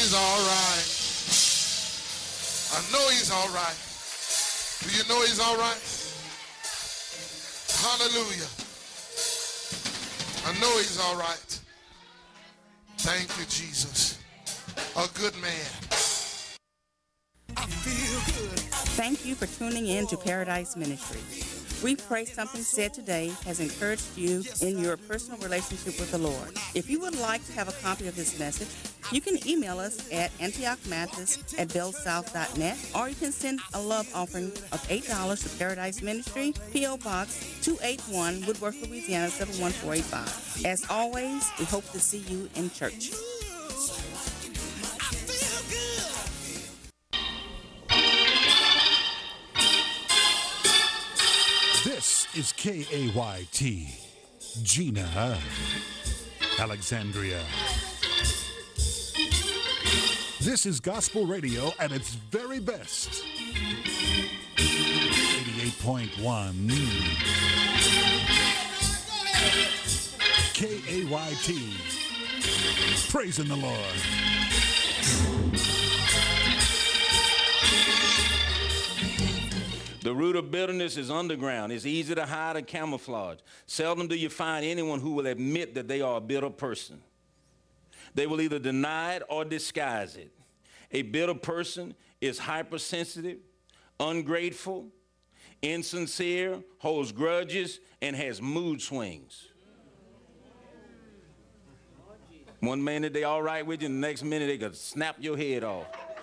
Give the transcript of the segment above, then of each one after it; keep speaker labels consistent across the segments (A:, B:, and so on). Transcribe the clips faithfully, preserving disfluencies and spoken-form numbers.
A: he's all right. I know he's all right. Do you know he's all right? Hallelujah. I know he's all right. Thank you, Jesus. A good man. I feel good.
B: Thank you for tuning in to Paradise Ministry. We pray something said today has encouraged you in your personal relationship with the Lord. If you would like to have a copy of this message, you can email us at antiochmathis at bellsouth dot net, or you can send a love offering of eight dollars to Paradise Ministry, P O. Box two eighty-one, Woodworth, Louisiana seven one four eight five. As always, we hope to see you in church.
C: This is K A Y T, Gina, Alexandria. This is gospel radio at its very best. eighty-eight point one K A Y T, praising the Lord.
D: The root of bitterness is underground. It's easy to hide and camouflage. Seldom do you find anyone who will admit that they are a bitter person. They will either deny it or disguise it. A bitter person is hypersensitive, ungrateful, insincere, holds grudges, and has mood swings. One minute they all right with you, and the next minute they could snap your head off.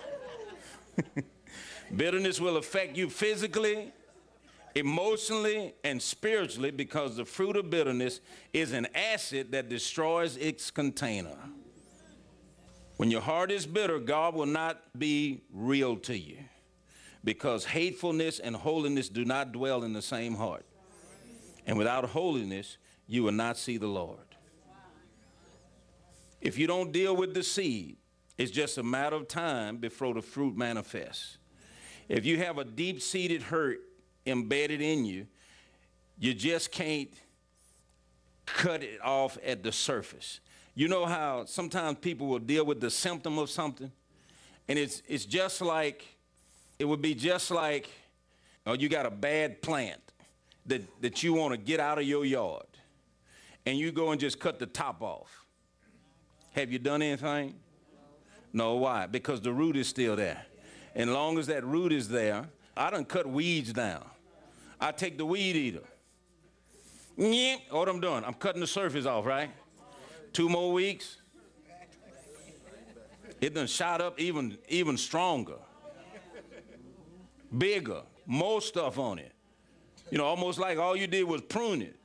D: Bitterness will affect you physically, emotionally, and spiritually because the fruit of bitterness is an acid that destroys its container. When your heart is bitter, God will not be real to you because hatefulness and holiness do not dwell in the same heart. And without holiness, you will not see the Lord. If you don't deal with the seed, it's just a matter of time before the fruit manifests. If you have a deep-seated hurt embedded in you, you just can't cut it off at the surface. You know how sometimes people will deal with the symptom of something, and it's it's just like, it would be just like, oh, you got a bad plant that, that you want to get out of your yard, and you go and just cut the top off. Have you done anything? No, why? Because the root is still there. And as long as that root is there, I done cut weeds down. I take the weed eater. Yeah, what I'm doing, I'm cutting the surface off, right? Two more weeks, it done shot up even, even stronger, bigger, more stuff on it. You know, almost like all you did was prune it.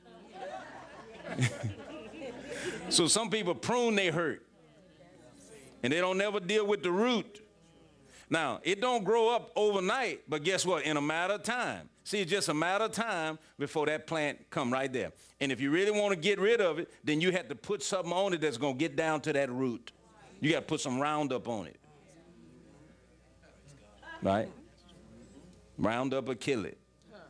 D: So some people prune their hurt, and they don't never deal with the root. Now, it don't grow up overnight, but guess what? In a matter of time. See, it's just a matter of time before that plant come right there. And if you really want to get rid of it, then you have to put something on it that's going to get down to that root. You got to put some Roundup on it. Right? Roundup will kill it.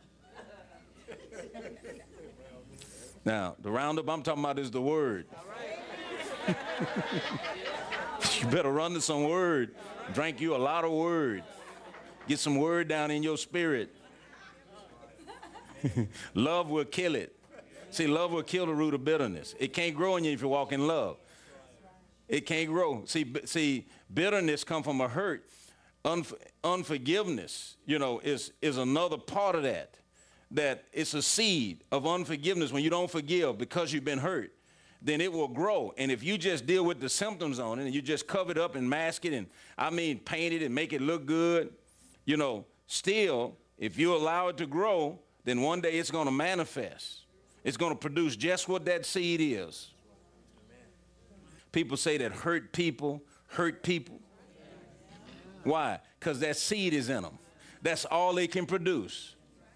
D: Now, the Roundup I'm talking about is the word. You better run to some word. Drink you a lot of word. Get some word down in your spirit. Love will kill it. See, love will kill the root of bitterness. It can't grow in you if you walk in love. It can't grow. See, b- see, bitterness comes from a hurt. Unf- unforgiveness, you know, is, is another part of that. That it's a seed of unforgiveness. When you don't forgive because you've been hurt, then it will grow. And if you just deal with the symptoms on it and you just cover it up and mask it and, I mean, paint it and make it look good, you know, still, if you allow it to grow, then one day it's going to manifest. It's going to produce just what that seed is. People say that hurt people hurt people. Why? Because that seed is in them. That's all they can produce.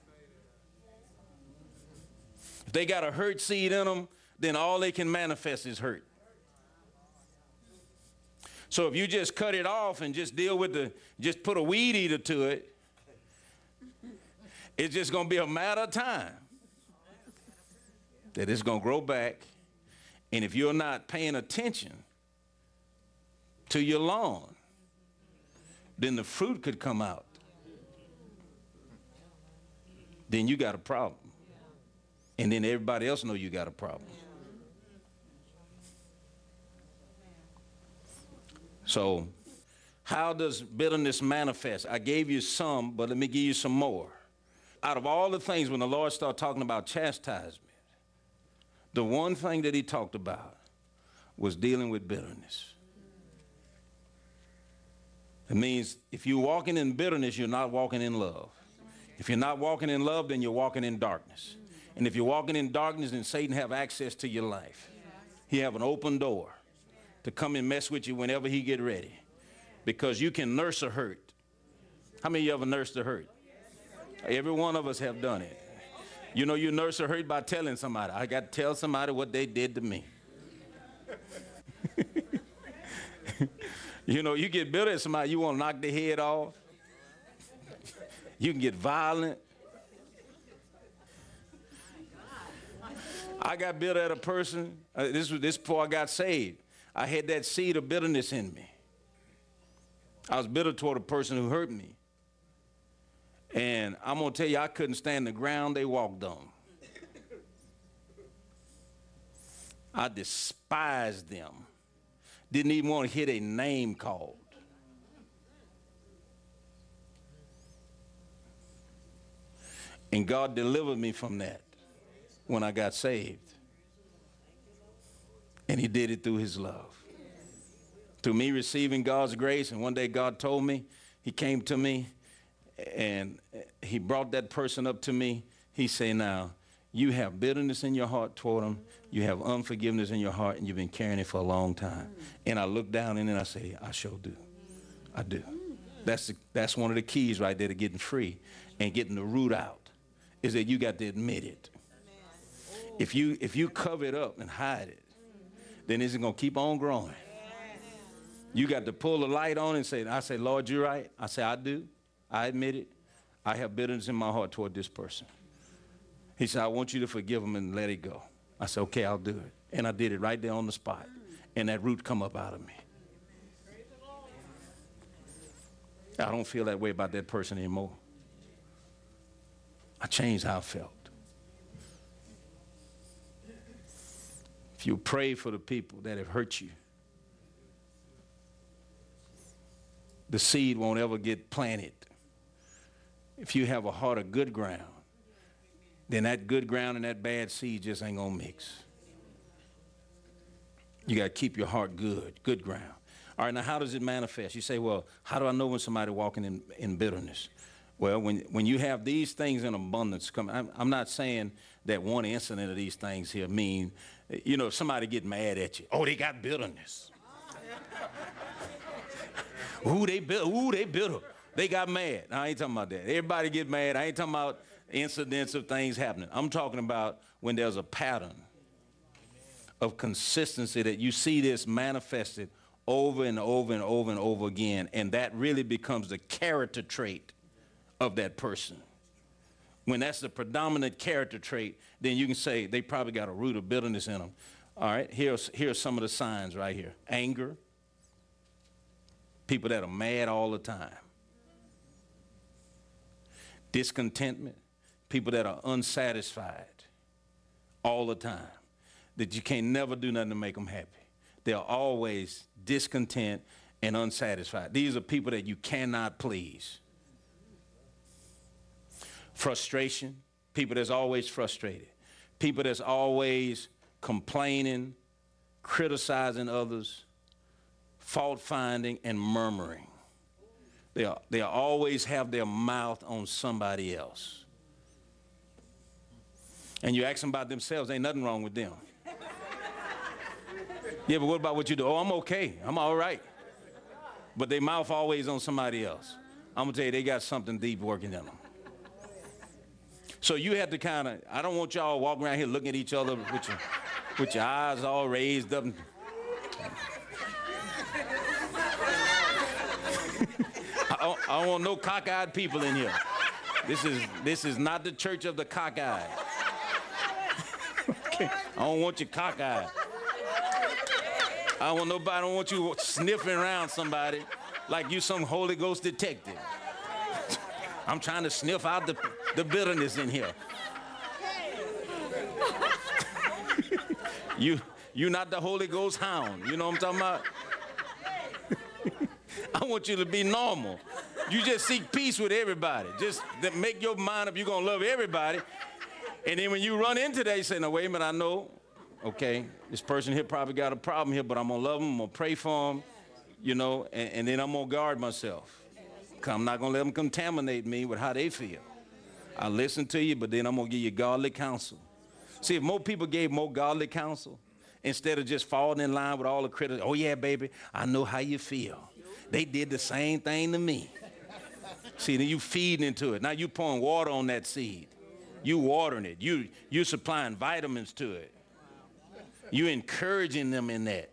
D: If they got a hurt seed in them, then all they can manifest is hurt. So if you just cut it off and just deal with the, just put a weed eater to it, it's just going to be a matter of time that it's going to grow back. And if you're not paying attention to your lawn, then the fruit could come out. Then you got a problem. And then everybody else know you got a problem. So how does bitterness manifest? I gave you some, but let me give you some more. Out of all the things, when the Lord started talking about chastisement, the one thing that he talked about was dealing with bitterness. It means if you're walking in bitterness, you're not walking in love. If you're not walking in love, then you're walking in darkness. And if you're walking in darkness, then Satan have access to your life. He have an open door to come and mess with you whenever he get ready. Because you can nurse a hurt. How many of you ever nursed a hurt? Every one of us have done it. You know you nurse a hurt by telling somebody. I got to tell somebody what they did to me. You know, you get bitter at somebody, you want to knock their head off. You can get violent. I got bitter at a person. Uh, this was this before I got saved. I had that seed of bitterness in me. I was bitter toward a person who hurt me. And I'm going to tell you, I couldn't stand the ground they walked on. I despised them. Didn't even want to hear their name called. And God delivered me from that when I got saved. And he did it through his love. Through me receiving God's grace, and one day God told me, he came to me, and he brought that person up to me. He said, now, you have bitterness in your heart toward them. You have unforgiveness in your heart, and you've been carrying it for a long time. And I look down in it and I say, I sure do. I do. That's, the, that's one of the keys right there to getting free and getting the root out, is that you got to admit it. If you, if you cover it up and hide it, then it's going to keep on growing. You got to pull the light on and say, I say, Lord, you're right. I say, I do. I admit it. I have bitterness in my heart toward this person. He said, I want you to forgive him and let it go. I said, okay, I'll do it. And I did it right there on the spot. And that root come up out of me. I don't feel that way about that person anymore. I changed how I felt. If you pray for the people that have hurt you, the seed won't ever get planted. If you have a heart of good ground, then that good ground and that bad seed just ain't gonna mix. You gotta keep your heart good, good ground. All right, now how does it manifest? You say, well, how do I know when somebody walking in, in bitterness? Well, when, when you have these things in abundance, come, I'm, I'm not saying that one incident of these things here mean, you know, if somebody get mad at you, oh, they got bitterness. Ooh, they bitter. Ooh, they bitter. They got mad. No, I ain't talking about that. Everybody get mad. I ain't talking about incidents of things happening. I'm talking about when there's a pattern of consistency that you see this manifested over and over and over and over again, and that really becomes the character trait of that person. When that's the predominant character trait, then you can say they probably got a root of bitterness in them. All right, here's, here's some of the signs right here. Anger. People that are mad all the time. Discontentment. People that are unsatisfied all the time. That you can't never do nothing to make them happy. They're always discontent and unsatisfied. These are people that you cannot please. Frustration. People that's always frustrated. People that's always complaining, criticizing others, fault finding, and murmuring. They are, they always have their mouth on somebody else. And you ask them about themselves, ain't nothing wrong with them. Yeah, but what about what you do? Oh, I'm okay. I'm all right. But their mouth always on somebody else. I'm going to tell you, they got something deep working in them. So you have to kind of, I don't want y'all walking around here looking at each other with your, with your eyes all raised up. I don't, I don't want no cockeyed people in here. This is, this is not the church of the cockeyed. Okay. I don't want you cockeyed. I don't want nobody, I don't want you sniffing around somebody like you some Holy Ghost detective. I'm trying to sniff out the, the bitterness in here. you, you're not the Holy Ghost hound. You know what I'm talking about? I want you to be normal. You just seek peace with everybody. Just make your mind up you're going to love everybody. And then when you run into that, you say, no, wait a minute, I know. Okay, this person here probably got a problem here, but I'm going to love them. I'm going to pray for them, you know, and, and then I'm going to guard myself. I'm not going to let them contaminate me with how they feel. I listen to you, but then I'm going to give you godly counsel. See, if more people gave more godly counsel, instead of just falling in line with all the critics, oh, yeah, baby, I know how you feel. They did the same thing to me. See, then you feeding into it. Now you pouring water on that seed. You watering it. You, you supplying vitamins to it. You encouraging them in that.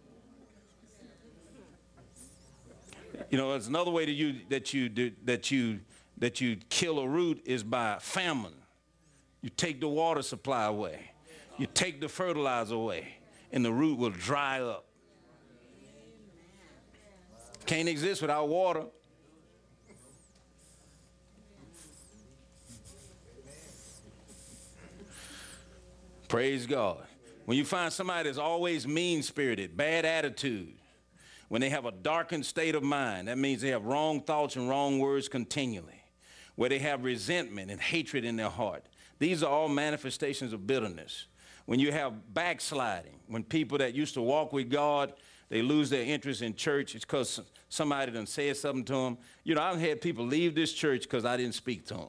D: You know, there's another way that you that you do, that you that you kill a root is by famine. You take the water supply away. You take the fertilizer away, and the root will dry up. Can't exist without water. Praise God. When you find somebody that's always mean-spirited, bad attitude, when they have a darkened state of mind, that means they have wrong thoughts and wrong words continually, where they have resentment and hatred in their heart. These are all manifestations of bitterness. When you have backsliding, when people that used to walk with God, they lose their interest in church, it's because somebody done said something to them. You know, I've had people leave this church because I didn't speak to them.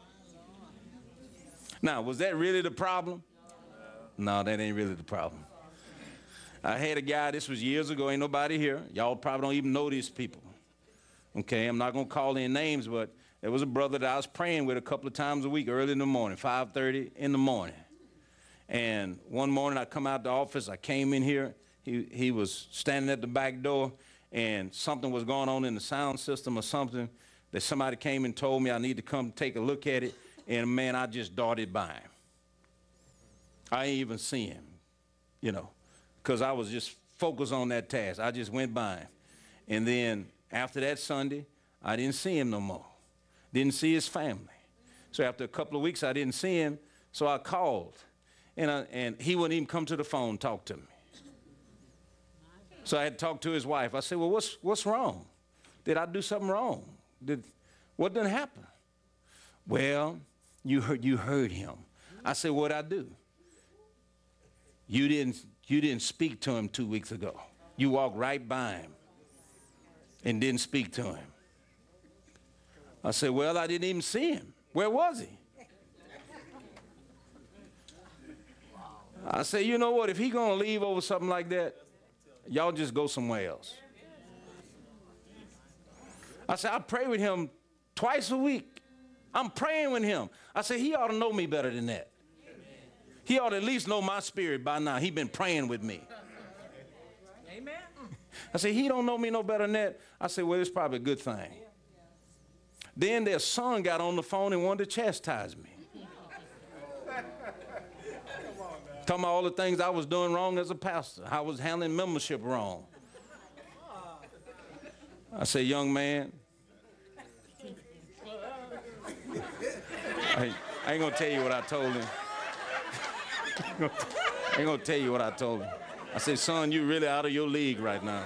D: Now, was that really the problem? No, that ain't really the problem. I had a guy, this was years ago, ain't nobody here. Y'all probably don't even know these people. Okay, I'm not going to call any names, but there was a brother that I was praying with a couple of times a week, early in the morning, five thirty in the morning. And one morning I come out the office, I came in here, he, he was standing at the back door, and something was going on in the sound system or something that somebody came and told me I need to come take a look at it, and man, I just darted by him. I ain't even see him, you know, because I was just focused on that task. I just went by him. And then after that Sunday, I didn't see him no more. Didn't see his family. So after a couple of weeks, I didn't see him, so I called. And, I, and he wouldn't even come to the phone and talk to me. So I had to talk to his wife. I said, well, what's, what's wrong? Did I do something wrong? Did, what didn't happen? Well, you heard, you heard him. I said, what'd I do? You didn't, you didn't speak to him two weeks ago. You walked right by him and didn't speak to him. I said, well, I didn't even see him. Where was he? I said, you know what? If he's going to leave over something like that, y'all just go somewhere else. I said, I pray with him twice a week. I'm praying with him. I said, he ought to know me better than that. He ought to at least know my spirit by now. He been praying with me. Amen. I said, he don't know me no better than that. I said, well, it's probably a good thing. Then their son got on the phone and wanted to chastise me. Talking about all the things I was doing wrong as a pastor. I was handling membership wrong. I said, young man, I, I ain't going to tell you what I told him. I ain't gonna tell you what I told him. I said, son, you really out of your league right now.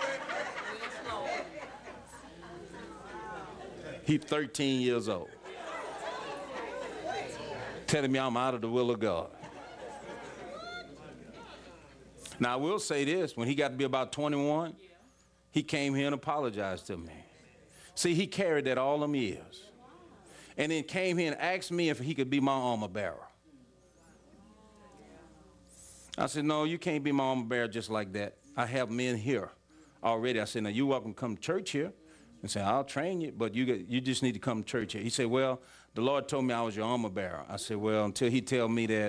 D: He's thirteen years old. Telling me I'm out of the will of God. Now, I will say this. When he got to be about twenty-one, he came here and apologized to me. See, he carried that all them years. And then came here and asked me if he could be my armor bearer. I said, no, you can't be my armor bearer just like that. I have men here already. I said, now, you're welcome to come to church here. And say, I'll train you, but you, get, you just need to come to church here. He said, well, the Lord told me I was your armor bearer. I said, well, until he tell me that,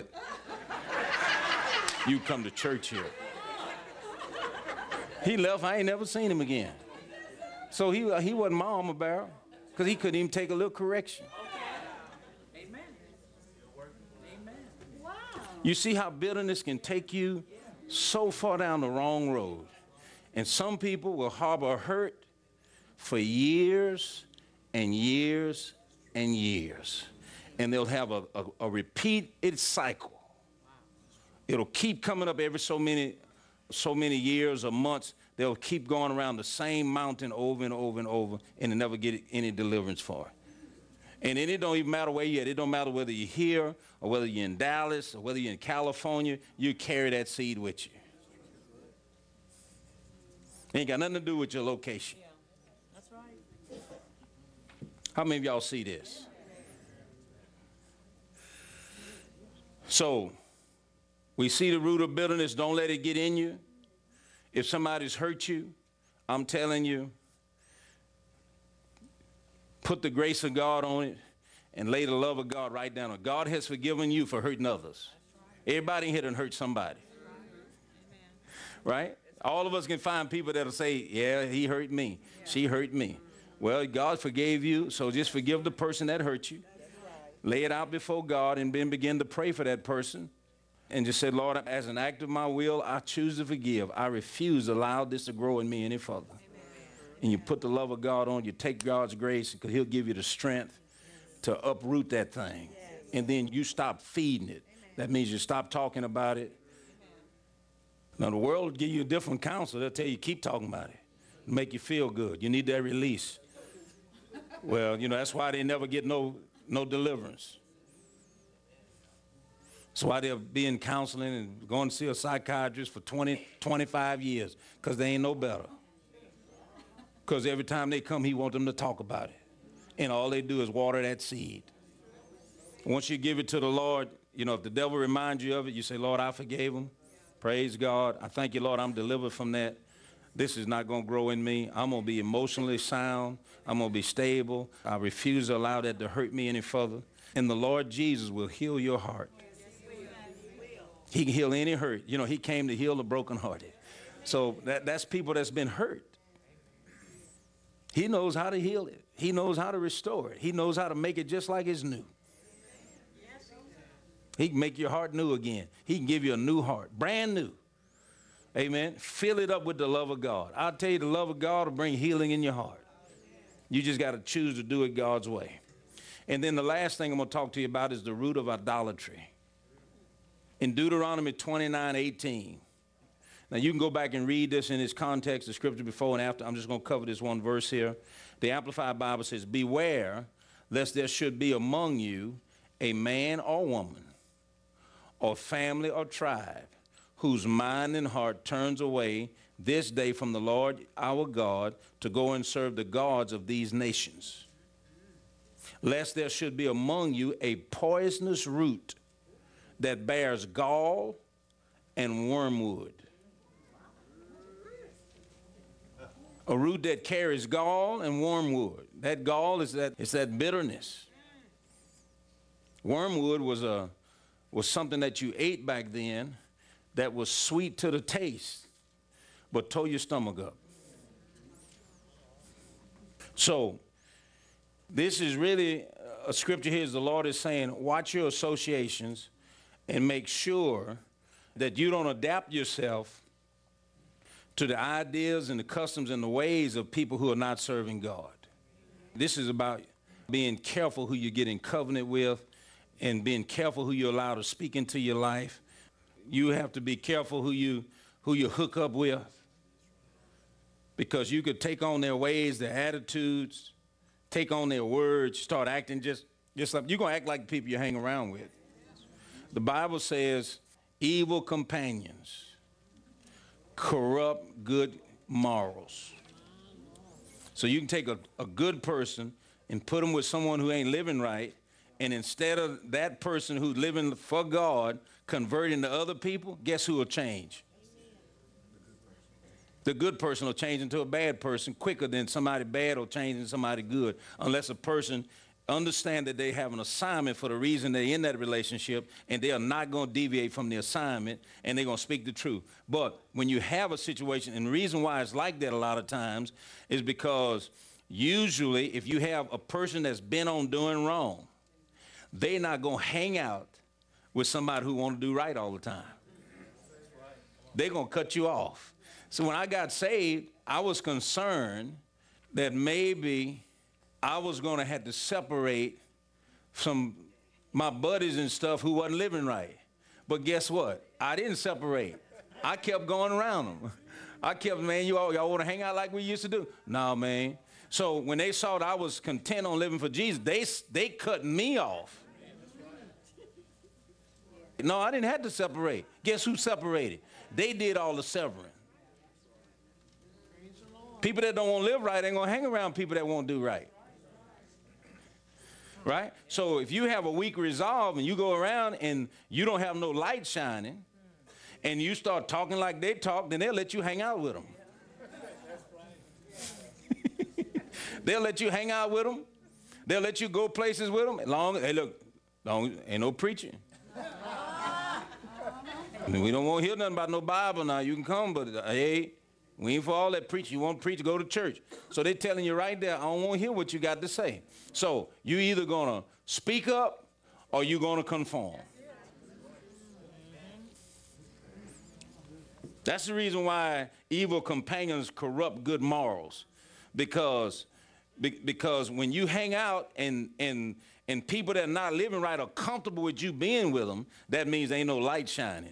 D: you come to church here. He left. I ain't never seen him again. So he, he wasn't my armor bearer because he couldn't even take a little correction. Amen. Amen. Wow. You see how bitterness can take you so far down the wrong road. And some people will harbor hurt for years and years and years. And they'll have a, a, a repeated cycle. It'll keep coming up every so many, so many years or months. They'll keep going around the same mountain over and over and over, and they never get any deliverance for it. And then it don't even matter where you're at. It don't matter whether you're here or whether you're in Dallas or whether you're in California. You carry that seed with you. It ain't got nothing to do with your location.
E: Yeah, that's right.
D: How many of y'all see this? So, we see the root of bitterness. Don't let it get in you. If somebody's hurt you, I'm telling you, put the grace of God on it and lay the love of God right down on it. God has forgiven you for hurting others. Everybody in here done hurt somebody. Right? All of us can find people that'll say, yeah, he hurt me. She hurt me. Well, God forgave you, so just forgive the person that hurt you. Lay it out before God and then begin to pray for that person. And just said, Lord, as an act of my will, I choose to forgive. I refuse to allow this to grow in me any further. Amen. And you put the love of God on, you take God's grace, because he'll give you the strength to uproot that thing. Yes. And then you stop feeding it. Amen. That means you stop talking about it. Amen. Now, the world will give you a different counsel. They'll tell you, keep talking about it. It'll make you feel good. You need that release. Well, you know, that's why they never get no, no deliverance. That's why they'll be in counseling and going to see a psychiatrist for twenty, twenty-five years, because they ain't no better. Because every time they come, he wants them to talk about it. And all they do is water that seed. Once you give it to the Lord, you know, if the devil reminds you of it, you say, Lord, I forgave him. Praise God. I thank you, Lord, I'm delivered from that. This is not going to grow in me. I'm going to be emotionally sound. I'm going to be stable. I refuse to allow that to hurt me any further. And the Lord Jesus will heal your heart. He can heal any hurt. You know, he came to heal the brokenhearted. So that, that's people that's been hurt. He knows how to heal it. He knows how to restore it. He knows how to make it just like it's new. He can make your heart new again. He can give you a new heart, brand new. Amen. Fill it up with the love of God. I'll tell you, the love of God will bring healing in your heart. You just got to choose to do it God's way. And then the last thing I'm going to talk to you about is the root of idolatry. In Deuteronomy twenty-nine eighteen. Now, you can go back and read this in its context, the scripture before and after. I'm just going to cover this one verse here. The Amplified Bible says, beware lest there should be among you a man or woman or family or tribe whose mind and heart turns away this day from the Lord our God to go and serve the gods of these nations. Lest there should be among you a poisonous root that bears gall and wormwood. A root that carries gall and wormwood. That gall is that, it's that bitterness. Wormwood was, a, was something that you ate back then that was sweet to the taste, but tore your stomach up. So, this is really a scripture here. Is the Lord is saying, watch your associations and make sure that you don't adapt yourself to the ideas and the customs and the ways of people who are not serving God. This is about being careful who you get in covenant with and being careful who you allow to speak into your life. You have to be careful who you, who you hook up with, because you could take on their ways, their attitudes, take on their words, start acting just, just like, you're going to act like the people you hang around with. The Bible says evil companions corrupt good morals. So you can take a, a good person and put them with someone who ain't living right, and instead of that person who's living for God converting to other people, guess who will change? The good person will change into a bad person quicker than somebody bad will change into somebody good, unless a person understand that they have an assignment for the reason they're in that relationship, and they are not going to deviate from the assignment, and they're going to speak the truth. But when you have a situation, and the reason why it's like that a lot of times is because usually if you have a person that's been on doing wrong, they're not going to hang out with somebody who want to do right all the time. They're going to cut you off. So when I got saved, I was concerned that maybe I was going to have to separate from my buddies and stuff who wasn't living right. But guess what? I didn't separate. I kept going around them. I kept, man, you all, y'all want to hang out like we used to do? No, man. So when they saw that I was content on living for Jesus, they, they cut me off. No, I didn't have to separate. Guess who separated? They did all the severing. People that don't want to live right ain't going to hang around people that won't do right. Right? So if you have a weak resolve and you go around and you don't have no light shining and you start talking like they talk, then they'll let you hang out with them. They'll let you hang out with them. They'll let you go places with them. Long, hey, look, long, ain't no preaching. I mean, we don't want to hear nothing about no Bible now. You can come, but uh, hey, we ain't for all that preaching. You want to preach, go to church. So they're telling you right there, I don't want to hear what you got to say. So you either going to speak up or you going to conform. That's the reason why evil companions corrupt good morals. Because, be, because when you hang out and, and, and people that are not living right are comfortable with you being with them, that means ain't no light shining.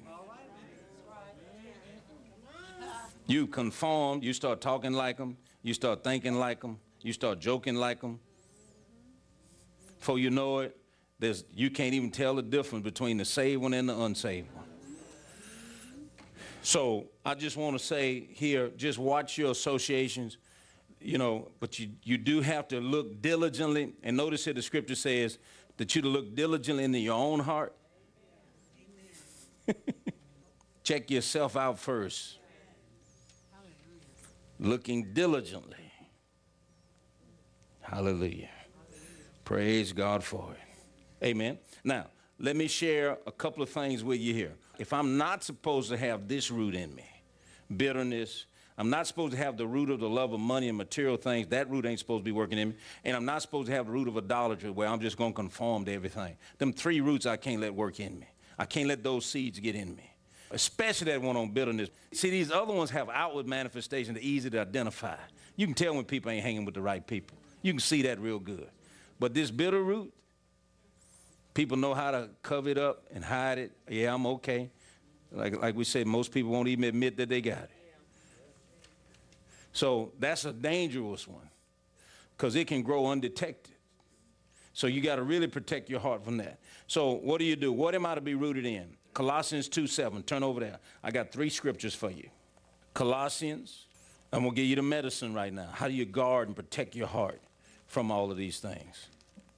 D: You conform, you start talking like them, you start thinking like them, you start joking like them. Before you know it, there's, you can't even tell the difference between the saved one and the unsaved one. So I just want to say here, just watch your associations, you know, but you, you do have to look diligently. And notice here the scripture says that you to look diligently into your own heart. Check yourself out first. Looking diligently. Hallelujah. Praise God for it. Amen. Now, let me share a couple of things with you here. If I'm not supposed to have this root in me, bitterness, I'm not supposed to have the root of the love of money and material things, that root ain't supposed to be working in me, and I'm not supposed to have the root of idolatry where I'm just going to conform to everything. Them three roots I can't let work in me. I can't let those seeds get in me. Especially that one on bitterness. See, these other ones have outward manifestations that are easy to identify. You can tell when people ain't hanging with the right people. You can see that real good. But this bitter root, people know how to cover it up and hide it. Yeah, I'm okay. Like, like we said, most people won't even admit that they got it. So that's a dangerous one because it can grow undetected. So you got to really protect your heart from that. So what do you do? What am I to be rooted in? Colossians two seven, turn over there. I got three scriptures for you. Colossians, I'm going to give you the medicine right now. How do you guard and protect your heart from all of these things?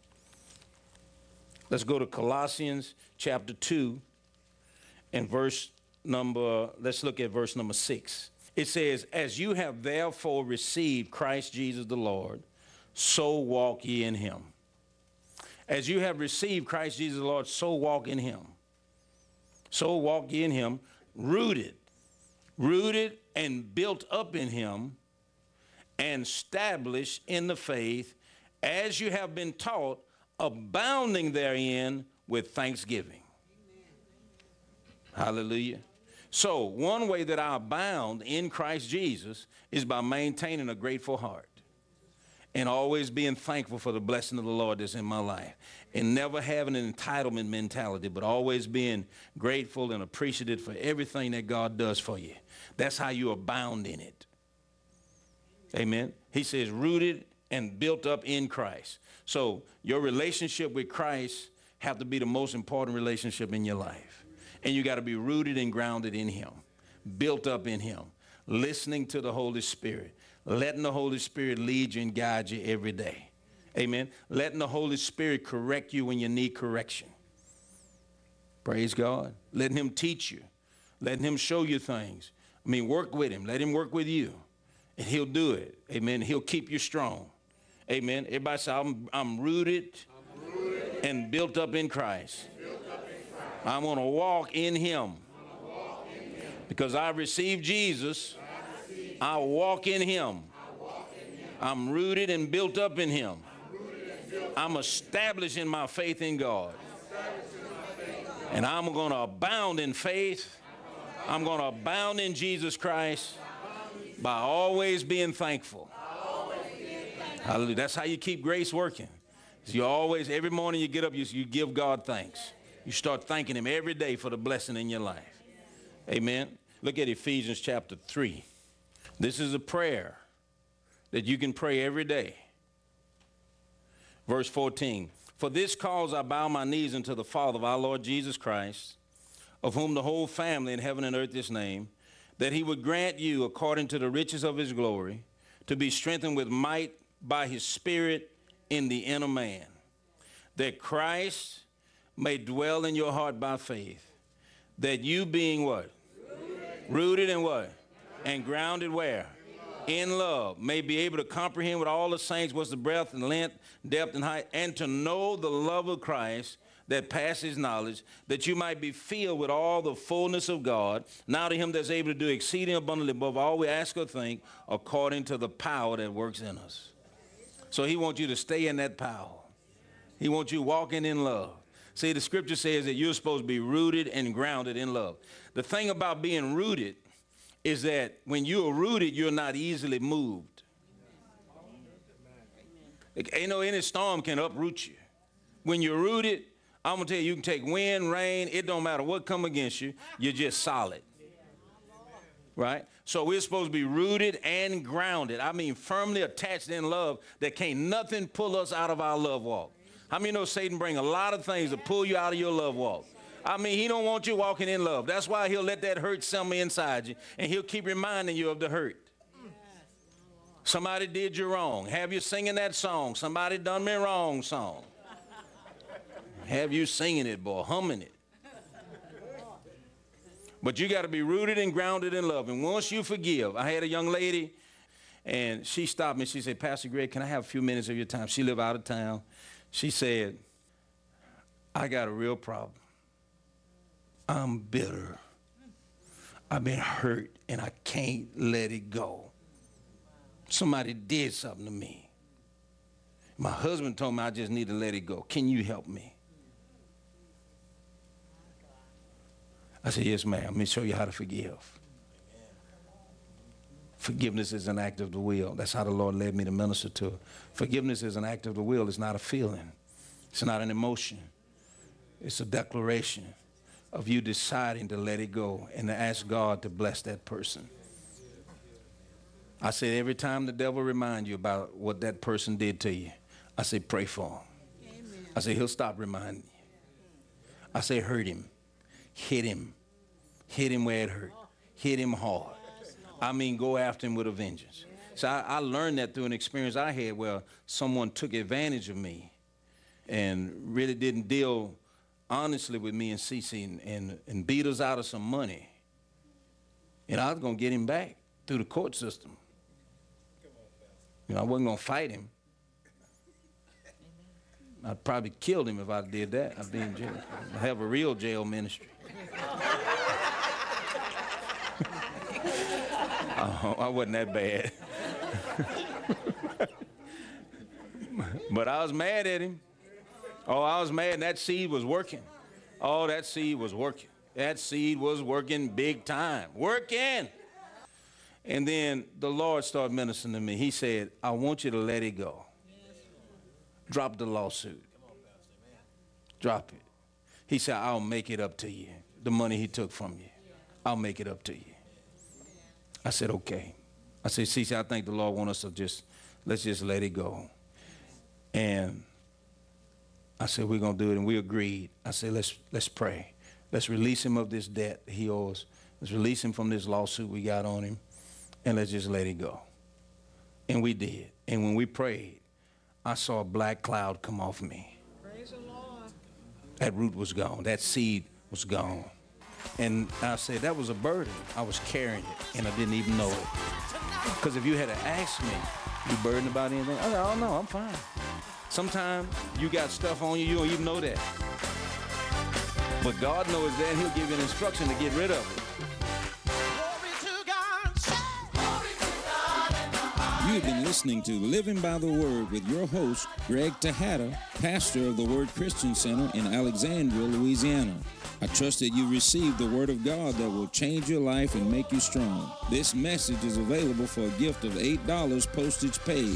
D: Let's go to Colossians chapter two and verse number, let's look at verse number six. It says, as you have therefore received Christ Jesus the Lord, so walk ye in him. As you have received Christ Jesus the Lord, so walk in him. So walk ye in him, rooted, rooted and built up in him, and established in the faith, as you have been taught, abounding therein with thanksgiving. Amen. Hallelujah. So one way that I abound in Christ Jesus is by maintaining a grateful heart and always being thankful for the blessing of the Lord that's in my life, and never having an entitlement mentality, but always being grateful and appreciative for everything that God does for you. That's how you abound in it. Amen. He says rooted and built up in Christ. So your relationship with Christ have to be the most important relationship in your life. And you got to be rooted and grounded in him, built up in him, listening to the Holy Spirit, letting the Holy Spirit lead you and guide you every day. Amen. Letting the Holy Spirit correct you when you need correction. Praise God. Letting him teach you. Letting him show you things. I mean, work with him. Let him work with you. And he'll do it. Amen. He'll keep you strong. Amen. Everybody say, I'm, I'm, rooted, I'm rooted and built up in Christ. Up in Christ. I'm going to walk in him. Walk in him. Because I received Jesus. I, received I walk in him. I walk in him. I'm rooted and built up in him. I'm, I'm established in my faith in God. And I'm going to abound in faith. I'm going to abound in Jesus Christ by always being thankful. Hallelujah. That's how you keep grace working. So you always, every morning you get up, you, you give God thanks. You start thanking him every day for the blessing in your life. Amen. Look at Ephesians chapter three. This is a prayer that you can pray every day. Verse fourteen. For this cause I bow my knees unto the Father of our Lord Jesus Christ, of whom the whole family in heaven and earth is named, that he would grant you, according to the riches of his glory, to be strengthened with might by his Spirit in the inner man, that Christ may dwell in your heart by faith, that you being what? Rooted, Rooted in what? And grounded where? In love, may be able to comprehend with all the saints what's the breadth and length, depth and height, and to know the love of Christ that passes knowledge, that you might be filled with all the fullness of God. Now to him that's able to do exceeding abundantly above all we ask or think, according to the power that works in us. So he wants you to stay in that power. He wants you walking in love. See, the scripture says that you're supposed to be rooted and grounded in love. The thing about being rooted is that when you're rooted, you're not easily moved. Ain't no any storm can uproot you. When you're rooted, I'm going to tell you, you can take wind, rain, it don't matter what come against you, you're just solid. Right? So we're supposed to be rooted and grounded. I mean, firmly attached in love that can't nothing pull us out of our love walk. How many know Satan bring a lot of things to pull you out of your love walk? I mean, he don't want you walking in love. That's why he'll let that hurt simmer inside you, and he'll keep reminding you of the hurt. Somebody did you wrong. Have you singing that song? Somebody done me wrong song. Have you singing it, boy, humming it. But you got to be rooted and grounded in love. And once you forgive, I had a young lady, and she stopped me. She said, Pastor Greg, can I have a few minutes of your time? She lived out of town. She said, I got a real problem. I'm bitter. I've been hurt, and I can't let it go. Somebody did something to me. My husband told me I just need to let it go. Can you help me? I said, yes, ma'am. Let me show you how to forgive. Forgiveness is an act of the will. That's how the Lord led me to minister to her. Forgiveness is an act of the will. It's not a feeling. It's not an emotion. It's a declaration of you deciding to let it go and to ask God to bless that person. I said, every time the devil reminds you about what that person did to you, I say, pray for him. Amen. I say, he'll stop reminding you. I say, hurt him. Hit him. Hit him where it hurt. Hit him hard. I mean, go after him with a vengeance. So I, I learned that through an experience I had where someone took advantage of me and really didn't deal honestly with me and Cece and, and, and beat us out of some money. And I was going to get him back through the court system. You know, I wasn't going to fight him. I'd probably killed him if I did that. I'd be in jail. I have a real jail ministry. Oh, I wasn't that bad. But I was mad at him. Oh, I was mad, and that seed was working. Oh, that seed was working. That seed was working big time. Working. And then the Lord started ministering to me. He said, I want you to let it go. Drop the lawsuit. Drop it. He said, I'll make it up to you. The money he took from you. I'll make it up to you. I said, okay. I said, Cece, I think the Lord wants us to just, let's just let it go. And I said, we're going to do it. And we agreed. I said, let's, let's pray. Let's release him of this debt he owes. Let's release him from this lawsuit we got on him. And let's just let it go. And we did. And when we prayed, I saw a black cloud come off me.
E: Praise the Lord.
D: That root was gone. That seed was gone. And I said, that was a burden. I was carrying it, and I didn't even know it. Because if you had to ask me, you burdened about anything? I said, oh, no, I'm fine. Sometimes you got stuff on you, you don't even know that. But God knows that, and he'll give you an instruction to get rid of it.
F: You've been listening to Living by the Word with your host, Greg Tejada, pastor of the Word Christian Center in Alexandria, Louisiana. I trust that you received the Word of God that will change your life and make you strong. This message is available for a gift of eight dollars postage paid.